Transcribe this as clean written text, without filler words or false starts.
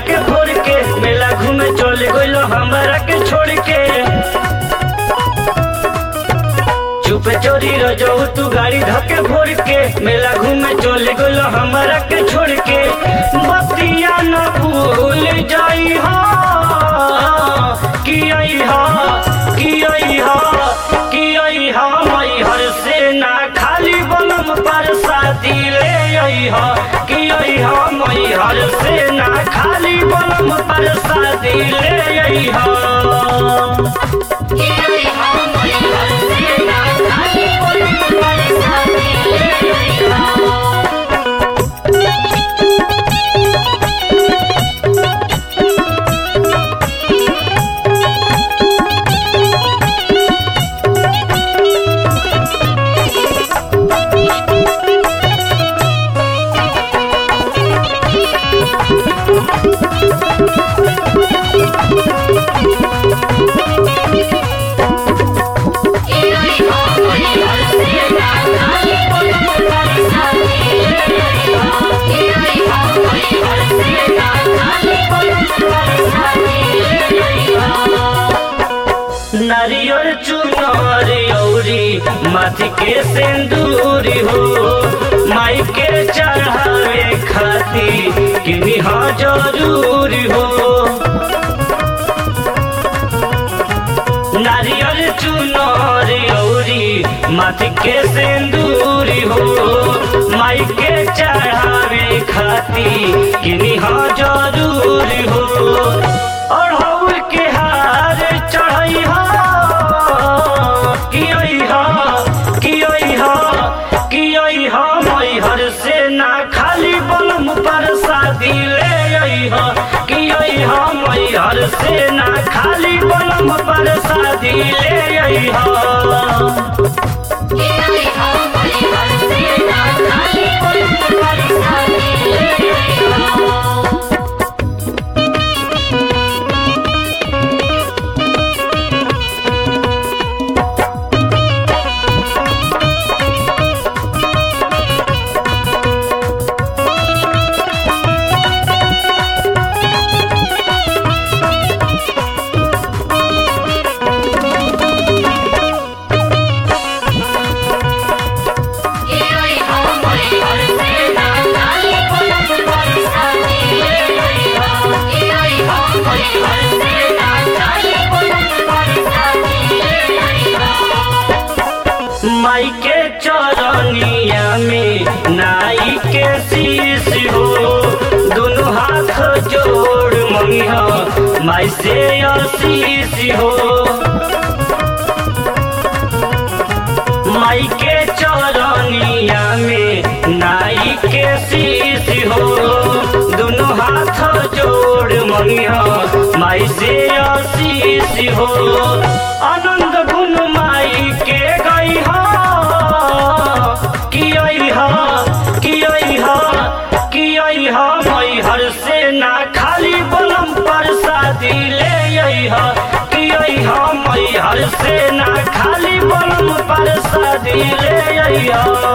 धके भोर के मेला घूमे चले गइलो हमरा के छोड़ के। चुपे चोरी रजऊ तू गाड़ी धके भोर के मेला घूमे चले गइलो हमरा के छोड़ के। बतिया न भूल जाई हो कि आई हो मैहर से ना खाली बनम प्रसादी ले आई हो कि आई हो मैहर से ना खाली बनम प्रसादी ले आई हो। नारियल चुनर औरी माथी के सिंदूरी हो माई के चढ़ावे खाती किनी हाँ जरूरी हो। नारियल चुनर औरी माथी के सिंदूरी हो माई के चढ़ावे खाती किनी हाँ जरूरी हो। अढ़ौल के हार चढ़ई हो मैहर से ना खाली बनम प्रसादी ले आई हो कि आई हो मैहर से ना खाली बनम प्रसादी ले आई हो। माई के चरनिया में नाई के शीश हो दोनों हाथ जोड़ मंगिया माई से आशीष हो। माई के चरनिया में नाई के शीश हो दोनों हाथ जोड़ मंगिया माई से आशीष हो। आनंद गुण माई के गई हो मैहर से ना खाली बनम प्रसादी ले आई हो कि आई हो मैहर से ना खाली बनम प्रसादी ले आई हो।